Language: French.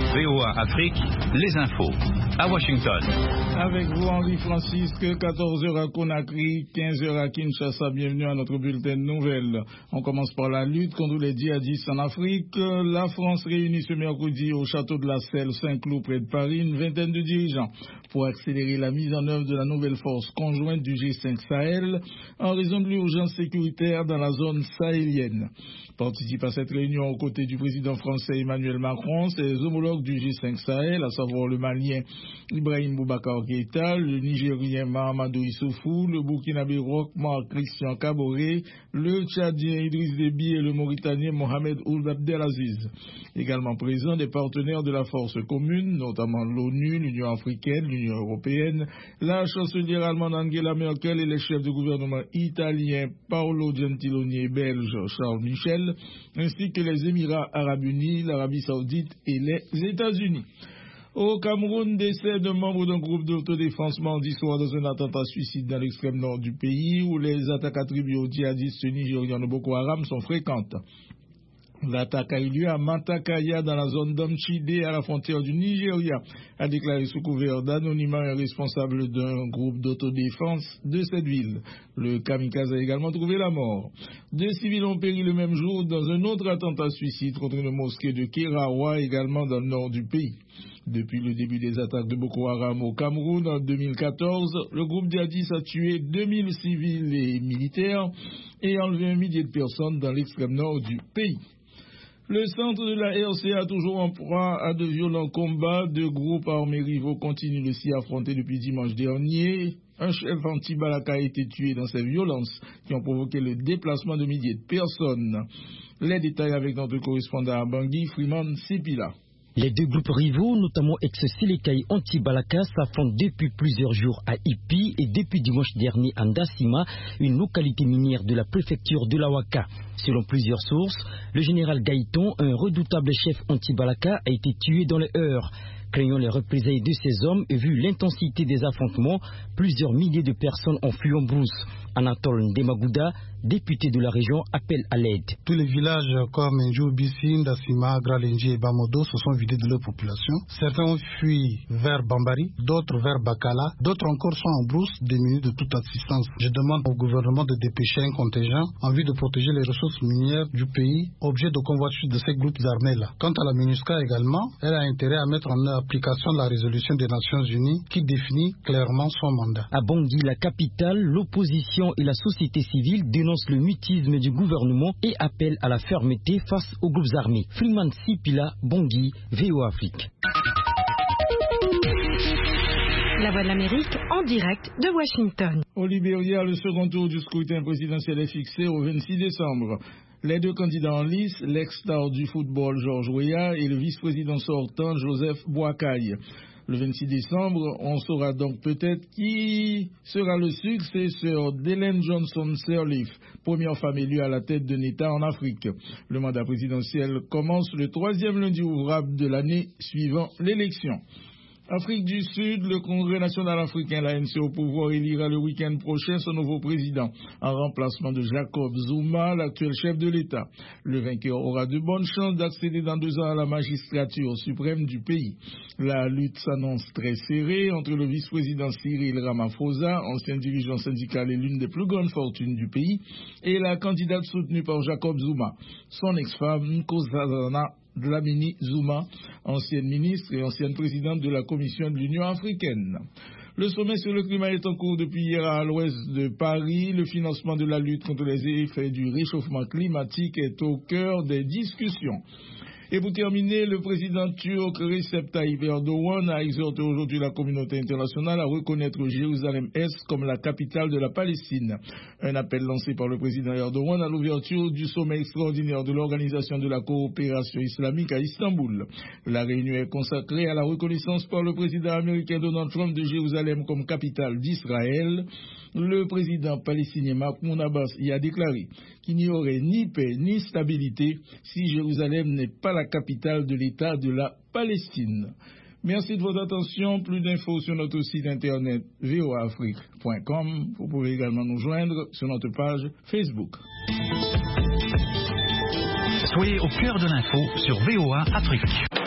VOA Afrique, les infos. À Washington. Avec vous, Henri Francisque, 14h à Conakry, 15h à Kinshasa. Bienvenue à notre bulletin de nouvelles. On commence par la lutte contre les djihadistes en Afrique. La France réunit ce mercredi au château de la Selle, Saint-Cloud, près de Paris, une vingtaine de dirigeants pour accélérer la mise en œuvre de la nouvelle force conjointe du G5 Sahel en raison de l'urgence sécuritaire dans la zone sahélienne. Participent à cette réunion aux côtés du président français Emmanuel Macron, ses homologues du G5 Sahel, à savoir le Malien Ibrahim Boubacar Keïta, le Nigérien Mahamadou Issoufou, le Burkinabé Roch Marc Christian Kaboré, le Tchadien Idriss Déby et le Mauritanien Mohamed Ould Abdelaziz. Également présents des partenaires de la force commune, notamment l'ONU, l'Union africaine, l'Union européenne, la chancelière allemande Angela Merkel et les chefs de gouvernement italiens Paolo Gentiloni et belge Charles Michel, ainsi que les Émirats arabes unis, l'Arabie saoudite et les États-Unis. Au Cameroun, décès de membres d'un groupe d'autodéfense mardi soir dans un attentat suicide dans l'extrême nord du pays où les attaques attribuées aux djihadistes nigérians de Boko Haram sont fréquentes. L'attaque a eu lieu à Matakaya dans la zone d'Amchide à la frontière du Nigeria, a déclaré sous couvert d'anonymat un responsable d'un groupe d'autodéfense de cette ville. Le kamikaze a également trouvé la mort. 2 civils ont péri le même jour dans un autre attentat suicide contre une mosquée de Kerawa, également dans le nord du pays. Depuis le début des attaques de Boko Haram au Cameroun en 2014, le groupe djihadiste a tué 2000 civils et militaires et enlevé 1 millier de personnes dans l'extrême nord du pays. Le centre de la RCA, toujours en proie à de violents combats, 2 groupes armés rivaux continuent de s'y affronter depuis dimanche dernier. Un chef anti-Balaka a été tué dans ces violences qui ont provoqué le déplacement de milliers de personnes. Les détails avec notre correspondant à Bangui, Freeman Sipila. Les 2 groupes rivaux, notamment ex-Sélékaï anti-Balaka, s'affrontent depuis plusieurs jours à Ipi et depuis dimanche dernier à Ndassima, une localité minière de la préfecture de l'Awaka. Selon plusieurs sources, le général Gaïton, un redoutable chef anti-Balaka, a été tué dans les heurts. Craignant les représailles de ces hommes et vu l'intensité des affrontements, plusieurs milliers de personnes ont fui en brousse. Anatole Ndemagouda, député de la région, appelle à l'aide. Tous les villages comme Njou-Bissi, Ndassima, Gralenji et Bamodo se sont vidés de leur population. Certains ont fui vers Bambari, d'autres vers Bakala, d'autres encore sont en brousse, démunis de toute assistance. Je demande au gouvernement de dépêcher un contingent en vue de protéger les ressources minières du pays, objet de convoitise de ces groupes armés-là. Quant à la MINUSCA également, elle a intérêt à mettre en application la résolution des Nations Unies qui définit clairement son mandat. À Bangui, la capitale, l'opposition et la société civile dénoncent le mutisme du gouvernement et appellent à la fermeté face aux groupes armés. Freeman Sipila, Bangui, VOA Afrique. La Voix de l'Amérique en direct de Washington. Au Libéria, le second tour du scrutin présidentiel est fixé au 26 décembre. Les 2 candidats en lice, l'ex-star du football Georges Weah et le vice-président sortant Joseph Boakai. Le 26 décembre, on saura donc peut-être qui sera le successeur d'Ellen Johnson Sirleaf, première femme élue à la tête d'un État en Afrique. Le mandat présidentiel commence le 3e lundi ouvrable de l'année suivant l'élection. Afrique du Sud, le Congrès national africain, l'ANC au pouvoir, élira le week-end prochain son nouveau président, en remplacement de Jacob Zuma, l'actuel chef de l'État. Le vainqueur aura de bonnes chances d'accéder dans 2 ans à la magistrature suprême du pays. La lutte s'annonce très serrée entre le vice-président Cyril Ramaphosa, ancien dirigeant syndical et l'une des plus grandes fortunes du pays, et la candidate soutenue par Jacob Zuma, son ex-femme Nkosazana Dlamini Zuma, ancienne ministre et ancienne présidente de la Commission de l'Union africaine. Le sommet sur le climat est en cours depuis hier à l'ouest de Paris. Le financement de la lutte contre les effets du réchauffement climatique est au cœur des discussions. Et pour terminer, le président turc Recep Tayyip Erdogan a exhorté aujourd'hui la communauté internationale à reconnaître Jérusalem-Est comme la capitale de la Palestine. Un appel lancé par le président Erdogan à l'ouverture du sommet extraordinaire de l'Organisation de la coopération islamique à Istanbul. La réunion est consacrée à la reconnaissance par le président américain Donald Trump de Jérusalem comme capitale d'Israël. Le président palestinien Mahmoud Abbas y a déclaré qu'il n'y aurait ni paix ni stabilité si Jérusalem n'est pas la capitale de l'État de la Palestine. Merci de votre attention. Plus d'infos sur notre site internet voaafrique.com. Vous pouvez également nous joindre sur notre page Facebook. Soyez au cœur de l'info sur VOA Afrique.